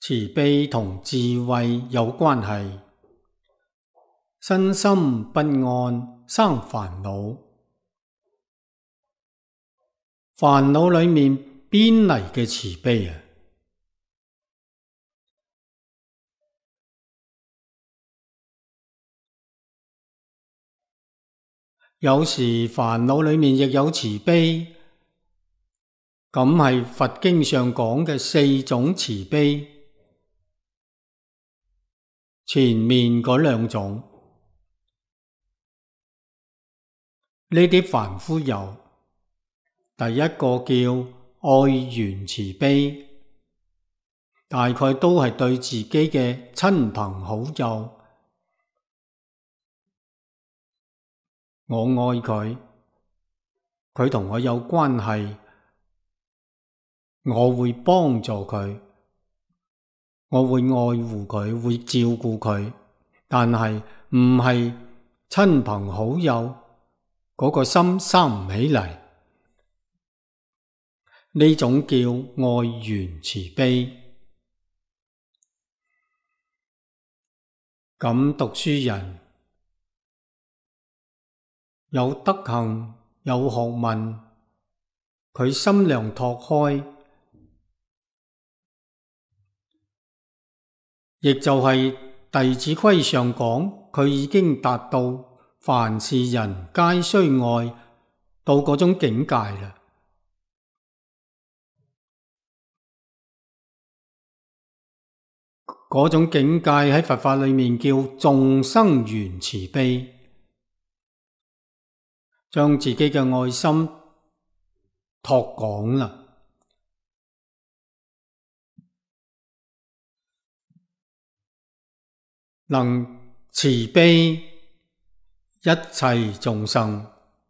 慈悲同智慧有關係。身心不安生煩惱，煩惱裏面邊嚟嘅慈悲啊？有時煩惱裏面亦有慈悲，咁係佛經上講嘅4種慈悲，前面嗰2種，呢啲凡夫有。第一個叫愛緣慈悲，大概都係對自己嘅親朋好友，我愛佢，佢同我有關係，我會幫助佢，我會愛護佢，會照顧佢，但係唔係親朋好友嗰個心生唔起嚟，呢種叫愛緣慈悲。咁讀書人有德行，有學問，佢心量拓開，亦就係《弟子規》上講，佢已經達到凡是人皆須愛到嗰種境界啦。嗰種境界喺佛法裏面叫眾生緣慈悲，將自己嘅愛心拓廣啦，能慈悲一切眾生，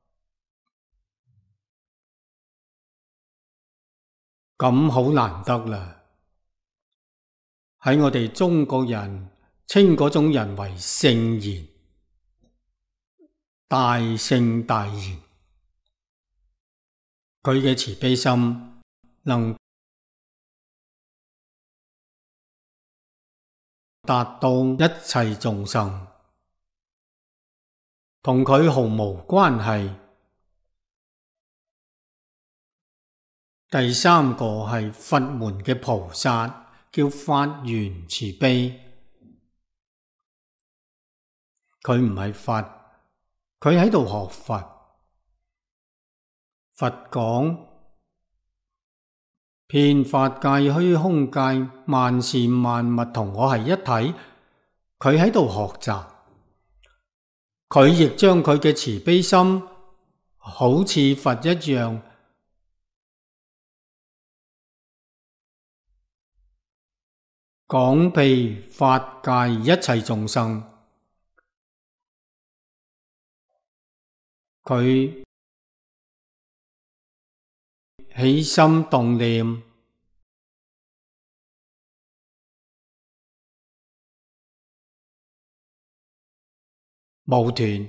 咁好難得啦。喺我哋中國人稱嗰種人為聖賢，大聖大賢，佢嘅慈悲心能達到一切眾生，同佢毫無關係。第三個係佛門嘅菩薩，叫法緣慈悲，佢唔係佛，佢喺度學佛。佛講遍法界虛空界，萬事萬物同我係一體，佢喺度學習，佢亦將佢嘅慈悲心好似佛一樣，廣庇法界一切眾生。佢起心動念，冇斷，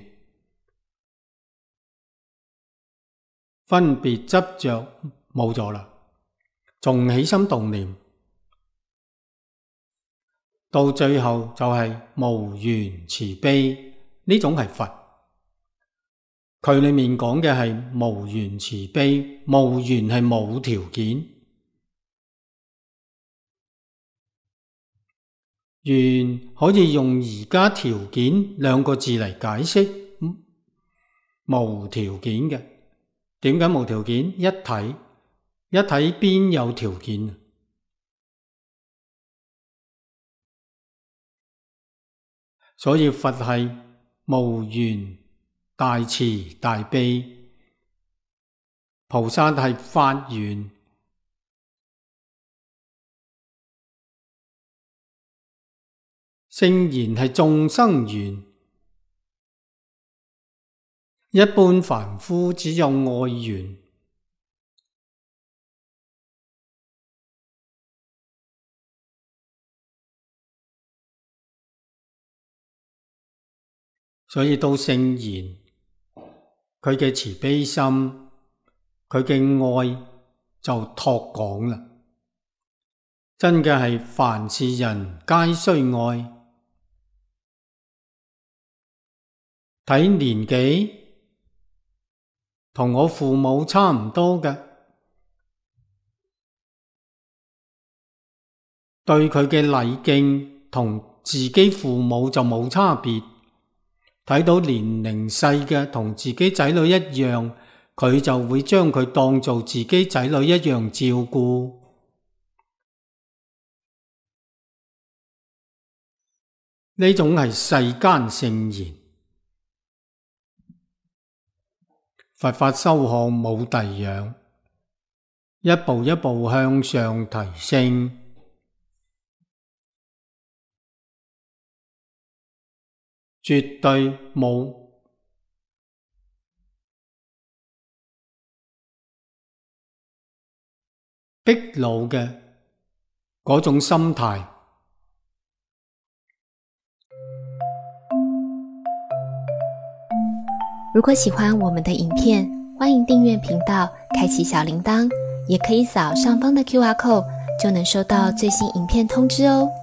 分別執着冇咗啦，仲起心動念，到最後就係無緣慈悲，呢種係佛。佢裏面講嘅係無緣慈悲，無緣係冇條件，緣可以用而家條件2個字嚟解釋，無條件嘅。點解無條件？一體，一體邊有條件？所以佛係無緣大慈大悲，菩薩係法緣，聖賢係眾生緣，一般凡夫只有愛緣。所以到聖賢，佢嘅慈悲心，佢嘅愛就拓廣啦， 真嘅係凡是人皆須愛。睇年紀，同我父母差唔多嘅，對佢嘅禮敬同自己父母就冇差別。睇到年齡細嘅同自己仔女一樣，佢就會將佢當做自己仔女一樣照顧。呢種係世間聖言。佛法修學冇第樣，一步一步向上提升。絕對冇逼老嘅嗰種心態。 如果喜歡我們的影片，歡迎訂閱頻道，開啟小鈴鐺，也可以掃上方的QR code，就能收到最新影片通知哦。